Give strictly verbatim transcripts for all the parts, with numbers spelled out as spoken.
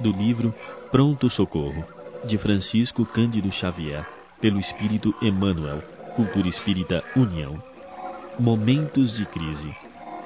do livro Pronto Socorro, de Francisco Cândido Xavier, pelo Espírito Emmanuel, Cultura Espírita União. Momentos de crise.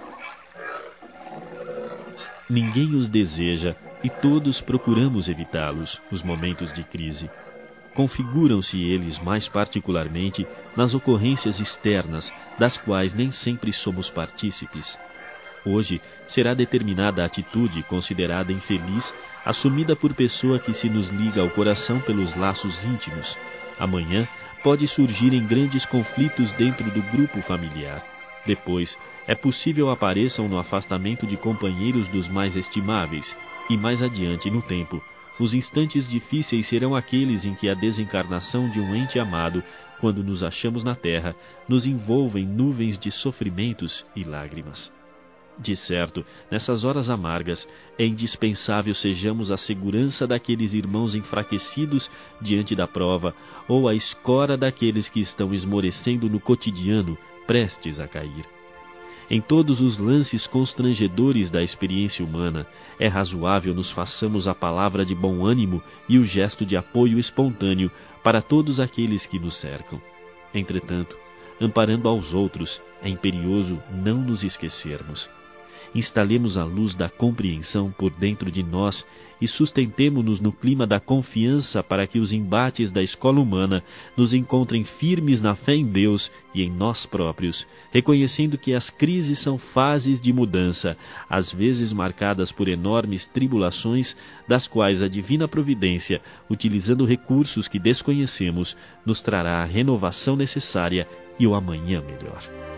Ninguém os deseja e todos procuramos evitá-los, os momentos de crise. Configuram-se eles mais particularmente nas ocorrências externas, das quais nem sempre somos partícipes. Hoje será determinada a atitude considerada infeliz, assumida por pessoa que se nos liga ao coração pelos laços íntimos. Amanhã pode surgir em grandes conflitos dentro do grupo familiar. Depois, é possível apareçam no afastamento de companheiros dos mais estimáveis, e mais adiante no tempo, os instantes difíceis serão aqueles em que a desencarnação de um ente amado, quando nos achamos na terra, nos envolve em nuvens de sofrimentos e lágrimas. De certo, nessas horas amargas, é indispensável sejamos a segurança daqueles irmãos enfraquecidos diante da prova, ou a escora daqueles que estão esmorecendo no cotidiano, prestes a cair. Em todos os lances constrangedores da experiência humana, é razoável nos façamos a palavra de bom ânimo e o gesto de apoio espontâneo para todos aqueles que nos cercam. Entretanto, amparando aos outros, é imperioso não nos esquecermos. Instalemos a luz da compreensão por dentro de nós e sustentemo-nos no clima da confiança para que os embates da escola humana nos encontrem firmes na fé em Deus e em nós próprios, reconhecendo que as crises são fases de mudança, às vezes marcadas por enormes tribulações, das quais a divina providência, utilizando recursos que desconhecemos, nos trará a renovação necessária e o amanhã melhor.